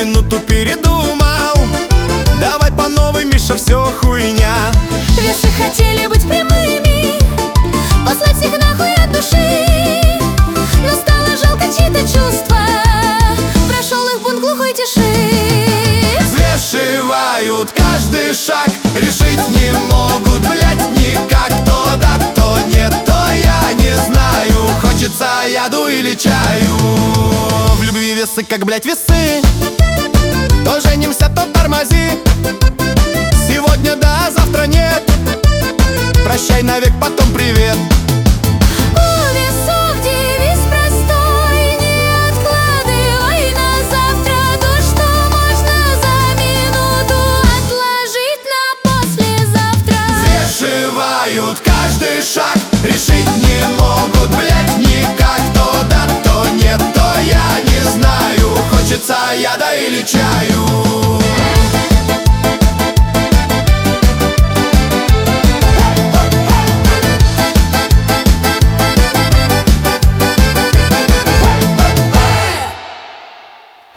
минуту передумал. Давай по новой, Миша, все хуйня. Весы хотели быть прямыми, послать всех нахуй от души, но стало жалко чьи-то чувства, прошел их бунт глухой тиши. Взвешивают каждый шаг, решить не могут, блять, никак. То да, то нет, то я не знаю. Хочется яду или чаю. В любви весы, как, блять, весы. То женимся, то тормози. Сегодня да, завтра нет. Прощай навек, потом привет.